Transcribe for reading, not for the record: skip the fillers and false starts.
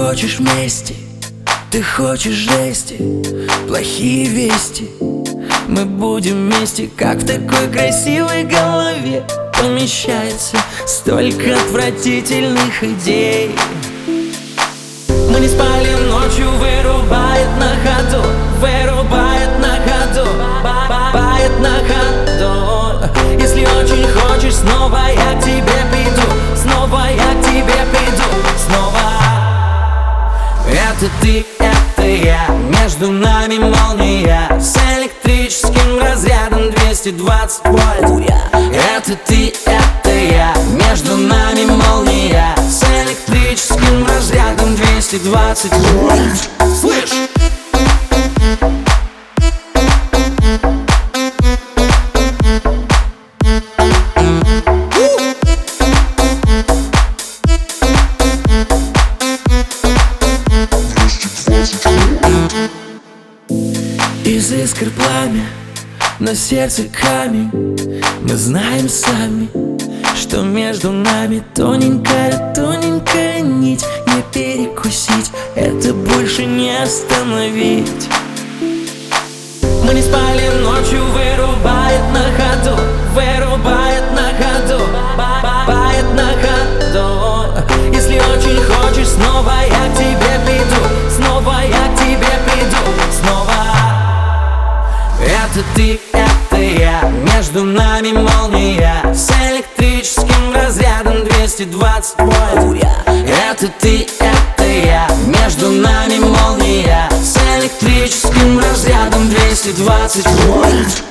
хочешь мести, ты хочешь жести, плохие вести. Мы будем вместе, как в такой красивой голове помещается столько отвратительных идей. Мы не спали ночью, вырубает на ходу, вырубает на ходу, бает на ходу. Если очень хочешь, снова я к тебе приду, снова я к тебе приду, снова. Это ты, это я, между нами молния с электрическим разрядом 220 вольт. Это ты, это я, между нами молния с электрическим разрядом 220 вольт. Слышь! Из искр пламя, на сердце камень. Мы знаем сами, что между нами тоненькая, тоненькая нить. Не перекусить, это больше не остановить. Мы не спали ночью, вырубает на ходу, вырубает на ходу, бает на ходу. Если очень хочешь, снова я к тебе приду, снова я к тебе приду, снова. Это ты, это я, между нами молния с электрическим разрядом 220 вольт. Это ты, это я, между нами молния с электрическим разрядом 220 вольт.